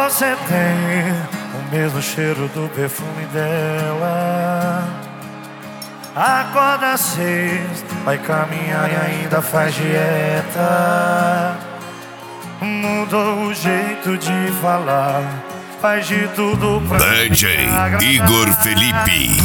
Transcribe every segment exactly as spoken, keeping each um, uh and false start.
Você tem o mesmo cheiro do perfume dela. Acorda às seis, vai caminhar e ainda faz dieta. Mudou o jeito de falar, faz de tudo pra D J Igor Felipe.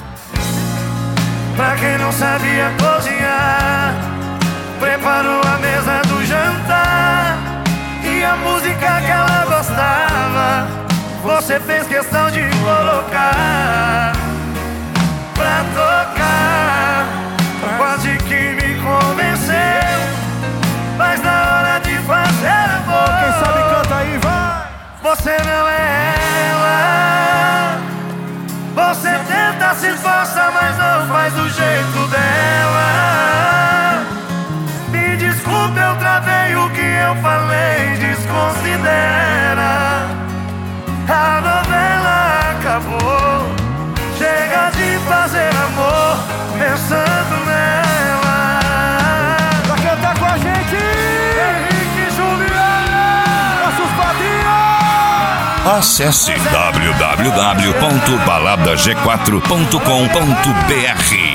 Pra quem não sabia cozinhar, preparou a mesa do jantar. E a música que ela gostava, você fez questão de colocar pra tocar. Quase que me convenceu, mas na hora de fazer amor, quem sabe canta aí, vai! Você não é ela. Você tenta, se esforça, mas não faz do jeito dela. Me desculpe, eu travei o que eu falei, desconsidera. A novela acabou, chega de fazer amor pensando nela. Pra cantar com a gente, Henrique e Juliana, nossos padrinhos. Acesse w w w ponto balada g quatro ponto com ponto b r.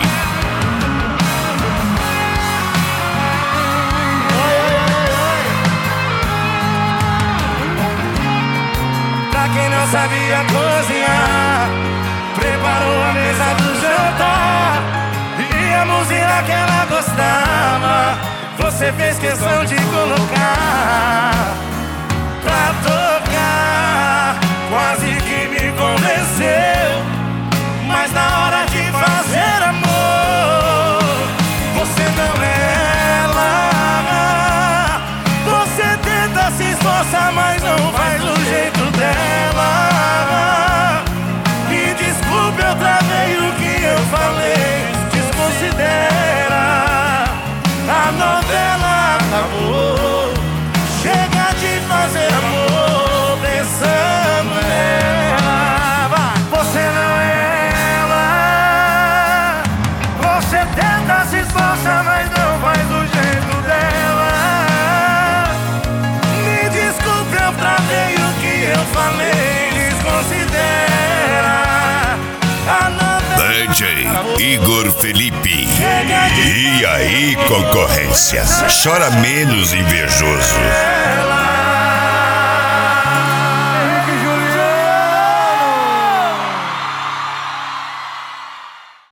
Pra quem não sabia cozinhar, preparou a mesa do jantar. E a música que ela gostava, você fez questão de colocar pra tocar. Quase que me convenceu, mas na hora de fazer amor, você não é ela. Você tenta, se esforça, mas não faz do jeito dela. Me desculpe, eu travei o que eu falei, desconsidera. A novela acabou, chega de fazer amor pensando nela. Você não é ela. Você tenta, se esforça, mas não faz do jeito dela. Me desculpe, eu travei o que eu falei, desconsidera. A novela D J Igor Felipe. E aí, concorrência? Chora menos, invejoso. acabou.